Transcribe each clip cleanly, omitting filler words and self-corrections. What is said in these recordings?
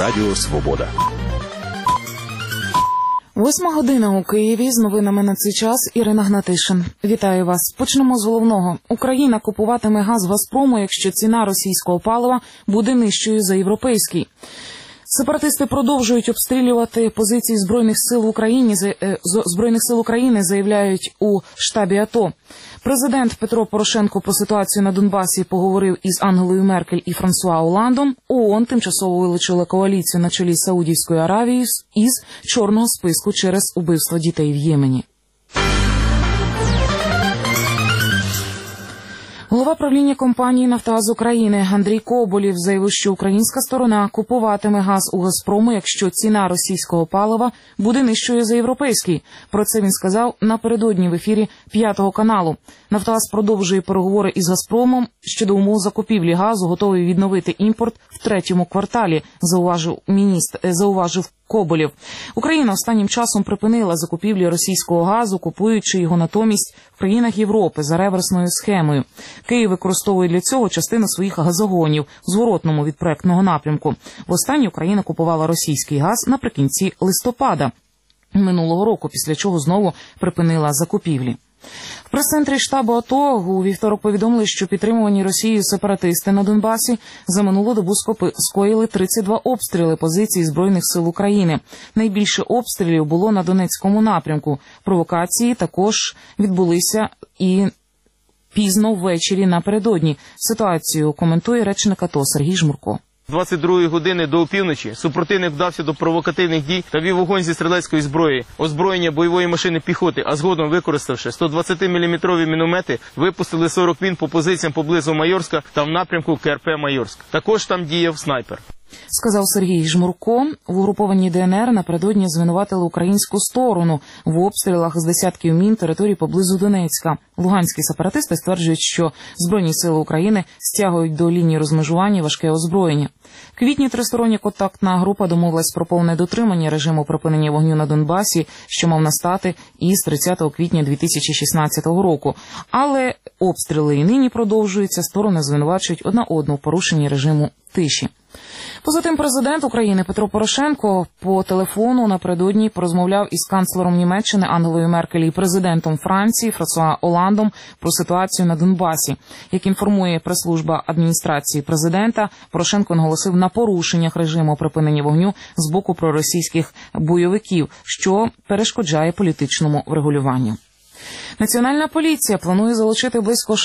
Радіо Свобода. 8:00 у Києві. З новинами на цей час Ірина Гнатишин. Вітаю вас. Почнемо з головного. Україна купуватиме газ «Газпрому», якщо ціна російського палива буде нижчою за європейський. Сепаратисти продовжують обстрілювати позиції Збройних сил України, заявляють у штабі АТО. Президент Петро Порошенко про ситуацію на Донбасі поговорив із Ангелою Меркель і Франсуа Оландом. ООН тимчасово вилучила коаліцію на чолі з Саудівською Аравією із чорного списку через убивство дітей в Ємені. Голова правління компанії «Нафтогаз України» Андрій Коболєв заявив, що українська сторона купуватиме газ у «Газпрому», якщо ціна російського палива буде нижчою за європейський. Про це він сказав напередодні в ефірі 5 каналу. «Нафтогаз» продовжує переговори із «Газпромом» щодо умов закупівлі газу, готовий відновити імпорт в 3-му кварталі, зауважив Коболєв. Україна останнім часом припинила закупівлі російського газу, купуючи його натомість в країнах Європи за реверсною схемою. Київ використовує для цього частину своїх газогонів в зворотному від проектного напрямку. Востаннє Україна купувала російський газ наприкінці листопада минулого року, після чого знову припинила закупівлі. В прес-центрі штабу АТО у вівторок повідомили, що підтримувані Росією сепаратисти на Донбасі за минулу добу скоїли 32 обстріли позицій Збройних сил України. Найбільше обстрілів було на Донецькому напрямку. Провокації також відбулися і пізно ввечері напередодні. Ситуацію коментує речник АТО Сергій Жмурко. 22 години до опівночі супротивник вдався до провокативних дій та вів вогонь зі стрілецької зброї, озброєння бойової машини піхоти, а згодом, використавши 120-мм міномети, випустили 40 мін по позиціям поблизу Майорська та в напрямку КРП Майорськ. Також там діяв снайпер. Сказав Сергій Жмурко. В угрупованій ДНР напередодні звинуватили українську сторону в обстрілах з десятків мін території поблизу Донецька. Луганські сепаратисти стверджують, що Збройні сили України стягують до лінії розмежування важке озброєння. В квітні тристороння контактна група домовилась про повне дотримання режиму припинення вогню на Донбасі, що мав настати із 30 квітня 2016 року. Але обстріли і нині продовжуються, сторони звинувачують одна одну в порушенні режиму тиші. Поза тим, президент України Петро Порошенко по телефону напередодні порозмовляв із канцлером Німеччини Ангелою Меркель і президентом Франції Франсуа Оландом про ситуацію на Донбасі. Як інформує прес-служба адміністрації президента, Порошенко наголосив на порушеннях режиму припинення вогню з боку проросійських бойовиків, що перешкоджає політичному врегулюванню. Національна поліція планує залучити близько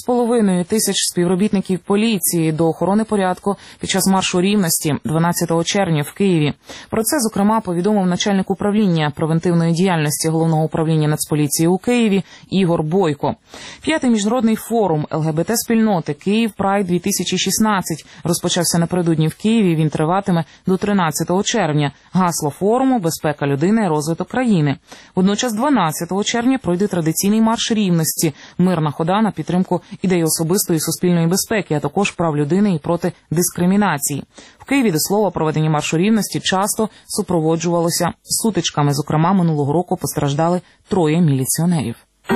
6,5 тисяч співробітників поліції до охорони порядку під час маршу рівності 12 червня в Києві. Про це, зокрема, повідомив начальник управління превентивної діяльності Головного управління Нацполіції у Києві Ігор Бойко. 5-й міжнародний форум ЛГБТ-спільноти «Київ Прайд-2016» розпочався напередодні в Києві. Він триватиме до 13 червня. Гасло форуму – «Безпека людини, розвиток країни». Водночас 12 червня пройде традиційний марш рівності, мирна хода на підтримку ідеї особистої і суспільної безпеки, а також прав людини і проти дискримінації. В Києві, до слова, проведення маршу рівності часто супроводжувалося сутичками. Зокрема, минулого року постраждали 3 міліціонерів.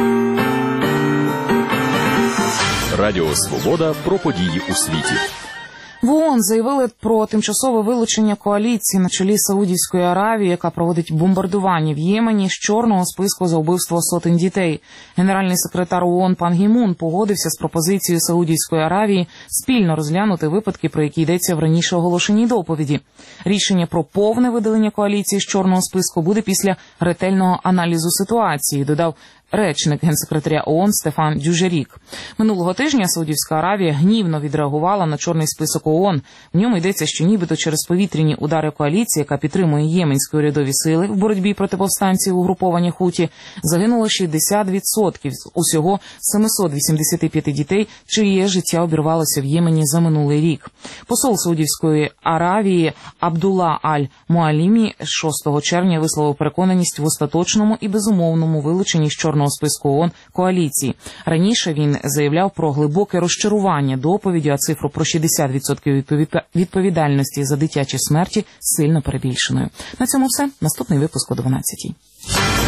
Радіо Свобода про події у світі. В ООН заявили про тимчасове вилучення коаліції на чолі Саудівської Аравії, яка проводить бомбардування в Ємені, з чорного списку за вбивство сотень дітей. Генеральний секретар ООН пан Гі Мун погодився з пропозицією Саудівської Аравії спільно розглянути випадки, про які йдеться в раніше оголошеній доповіді. Рішення про повне видалення коаліції з чорного списку буде після ретельного аналізу ситуації, додав речник генсекретаря ООН Стефан Дюжерік. Минулого тижня Саудівська Аравія гнівно відреагувала на чорний список ООН. В ньому йдеться, що нібито через повітряні удари коаліції, яка підтримує єменські урядові сили в боротьбі проти повстанців угруповання Хуті, загинуло 60% з усього 785 дітей, чиє життя обірвалося в Ємені за минулий рік. Посол Саудівської Аравії Абдулла Аль-Муалімі 6 червня висловив переконаність в остаточному і безумовному вилученні з чорного списку ООН коаліції. Раніше він заявляв про глибоке розчарування доповіддю, а цифру про 60% відповідальності за дитячі смерті сильно перебільшеною. На цьому все. Наступний випуск о 12:00.